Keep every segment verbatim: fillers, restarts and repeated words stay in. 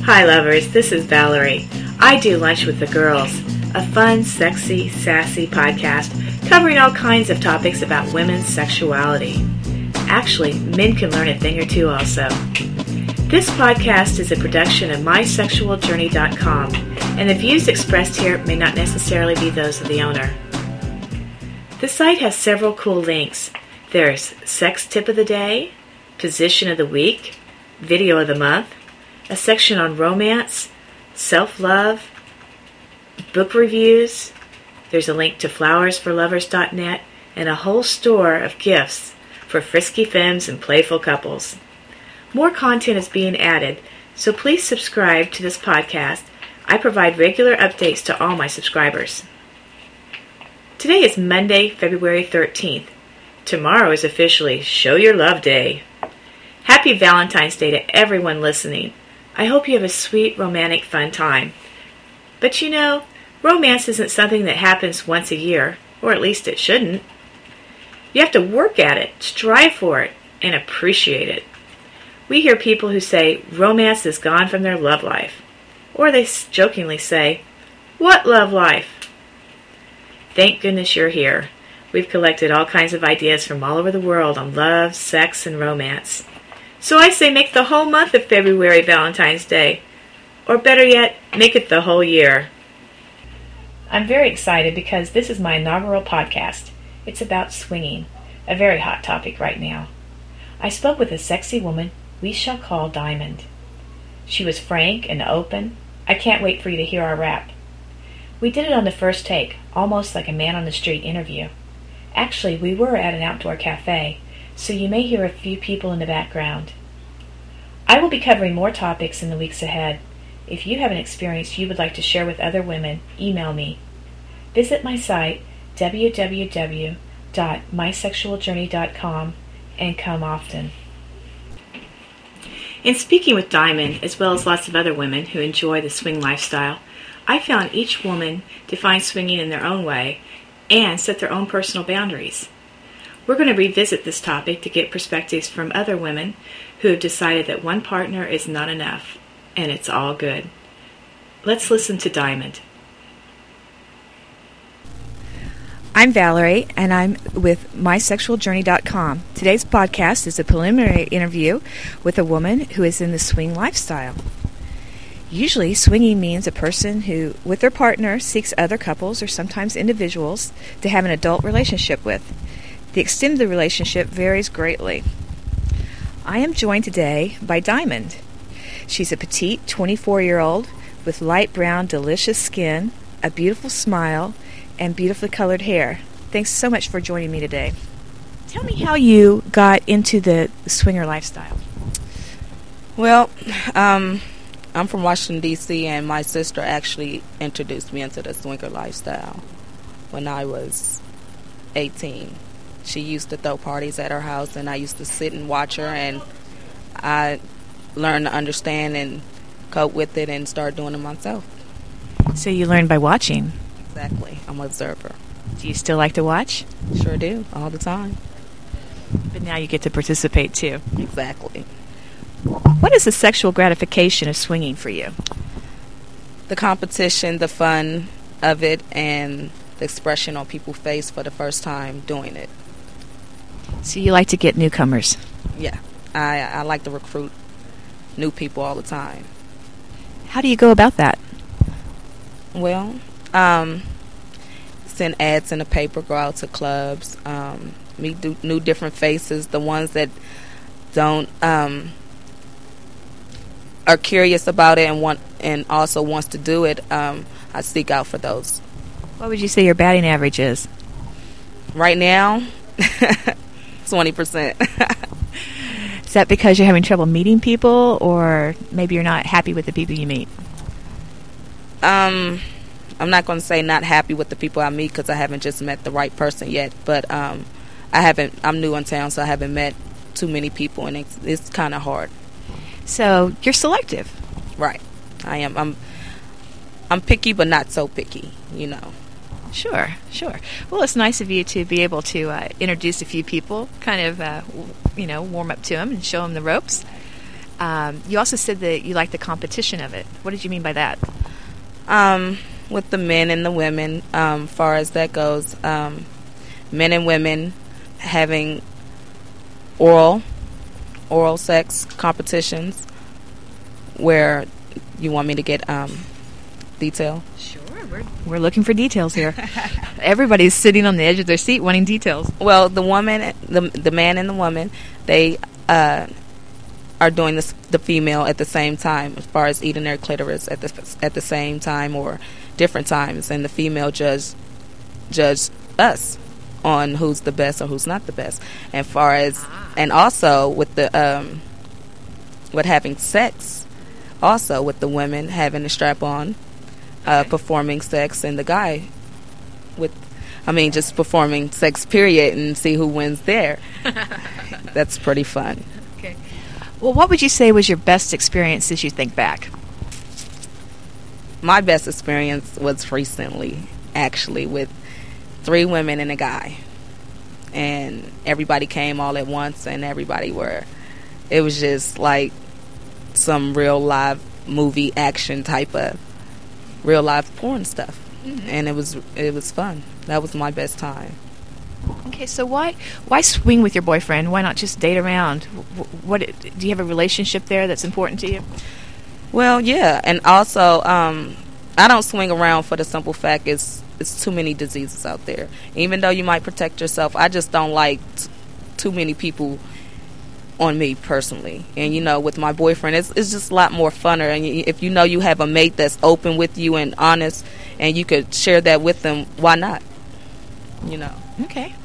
Hi lovers, this is Valerie. I Do Lunch with the Girls, a fun, sexy, sassy podcast covering all kinds of topics about women's sexuality. Actually, men can learn a thing or two also. This podcast is a production of my sexual journey dot com, and the views expressed here may not necessarily be those of the owner. The site has several cool links. There's Sex Tip of the Day, Position of the Week, Video of the Month, a section on romance, self-love, book reviews. There's a link to flowers for lovers dot net and a whole store of gifts for frisky femmes and playful couples. More content is being added, so please subscribe to this podcast. I provide regular updates to all my subscribers. Today is Monday, February thirteenth. Tomorrow is officially Show Your Love Day. Happy Valentine's Day to everyone listening. I hope you have a sweet, romantic, fun time. But you know, romance isn't something that happens once a year, or at least it shouldn't. You have to work at it, strive for it, and appreciate it. We hear people who say romance is gone from their love life. Or they jokingly say, "What love life?" Thank goodness you're here. We've collected all kinds of ideas from all over the world on love, sex, and romance. So I say make the whole month of February Valentine's Day. Or better yet, make it the whole year. I'm very excited because this is my inaugural podcast. It's about swinging, a very hot topic right now. I spoke with a sexy woman we shall call Diamond. She was frank and open. I can't wait for you to hear our rap. We did it on the first take, almost like a man on the street interview. Actually, we were at an outdoor cafe, so you may hear a few people in the background. I will be covering more topics in the weeks ahead. If you have an experience you would like to share with other women, email me. Visit my site, w w w dot my sexual journey dot com, and come often. In speaking with Diamond, as well as lots of other women who enjoy the swing lifestyle, I found each woman defines swinging in their own way and set their own personal boundaries. We're going to revisit this topic to get perspectives from other women who have decided that one partner is not enough, and it's all good. Let's listen to Diamond. I'm Valerie, and I'm with my sexual journey dot com. Today's podcast is a preliminary interview with a woman who is in the swing lifestyle. Usually, swinging means a person who, with their partner, seeks other couples or sometimes individuals to have an adult relationship with. The extent of the relationship varies greatly. I am joined today by Diamond. She's a petite twenty-four-year-old with light brown, delicious skin, a beautiful smile, and beautifully colored hair. Thanks so much for joining me today. Tell me how you got into the swinger lifestyle. Well, um... I'm from Washington, D C, and my sister actually introduced me into the swinger lifestyle when I was eighteen. She used to throw parties at her house, and I used to sit and watch her, and I learned to understand and cope with it and start doing it myself. So you learned by watching? Exactly. I'm an observer. Do you still like to watch? Sure do, all the time. But now you get to participate, too. Exactly. What is the sexual gratification of swinging for you? The competition, the fun of it, and the expression on people's face for the first time doing it. So you like to get newcomers? Yeah. I, I like to recruit new people all the time. How do you go about that? Well, um, send ads in the paper, go out to clubs, um, meet do, new different faces, the ones that don't... Um, are curious about it and want and also wants to do it, um, I seek out for those. What would you say your batting average is? Right now, twenty percent. Is that because you're having trouble meeting people, or maybe you're not happy with the people you meet? Um, I'm not going to say not happy with the people I meet because I haven't just met the right person yet, but um, I haven't. I'm new in town, so I haven't met too many people, and it's, it's kind of hard. So you're selective. Right. I am. I'm I'm picky, but not so picky, you know. Sure, sure. Well, it's nice of you to be able to uh, introduce a few people, kind of, uh, w- you know, warm up to them and show them the ropes. Um, you also said that you like the competition of it. What did you mean by that? Um, with the men and the women, um, far as that goes, um, men and women having oral, oral sex competitions, where you want me to get um, detail? Sure, we're, we're looking for details here. Everybody's sitting on the edge of their seat wanting details. Well, the woman, the the man and the woman, they uh, are doing this, the female at the same time, as far as eating their clitoris at the at the same time or different times, and the female judge judge us on who's the best or who's not the best. And far as and also with the um, with having sex, also with the women having the strap on, uh, okay. performing sex, and the guy with, I mean, just performing sex, period, and see who wins there. That's pretty fun. Okay. Well, what would you say was your best experience as you think back? My best experience was recently, actually, with three women and a guy. And everybody came all at once, and everybody were, it was just like some real live movie action type of real life porn stuff. Mm-hmm. And it was it was fun. That was my best time. Okay, so why why swing with your boyfriend? Why not just date around? What, do you have a relationship there that's important to you? Well, yeah, and also um, I don't swing around for the simple fact it's it's too many diseases out there. Even though you might protect yourself, I just don't like t- too many people on me personally. And you know, with my boyfriend, it's it's just a lot more funner. And if you know you have a mate that's open with you and honest, and you could share that with them, why not? You know. Okay.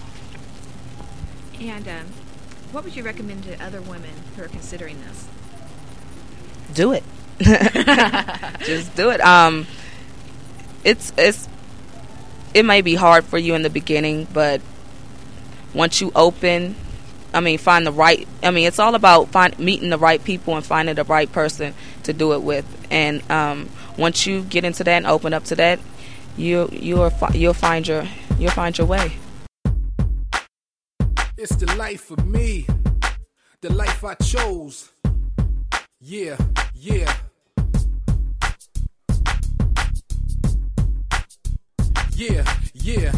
And um, what would you recommend to other women who are considering this? Do it. Just do it. Um, it's it's it may be hard for you in the beginning, but once you open, I mean, find the right. I mean, it's all about find, meeting the right people and finding the right person to do it with. And um, once you get into that and open up to that, you you'll you'll find your you'll find your way. It's the life for me, the life I chose. Yeah, yeah. Yeah, yeah.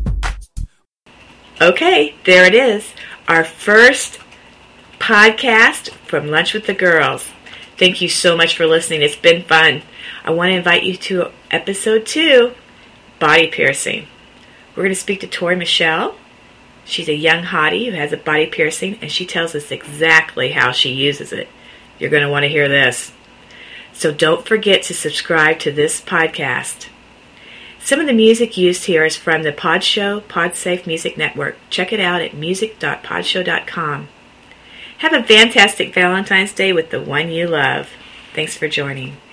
Okay, there it is. Our first podcast from Lunch with the Girls. Thank you so much for listening. It's been fun. I want to invite you to episode two, body piercing. We're going to speak to Tori Michelle. She's a young hottie who has a body piercing, and she tells us exactly how she uses it. You're going to want to hear this. So don't forget to subscribe to this podcast. Some of the music used here is from the Podshow Podsafe Music Network. Check it out at music dot podshow dot com. Have a fantastic Valentine's Day with the one you love. Thanks for joining.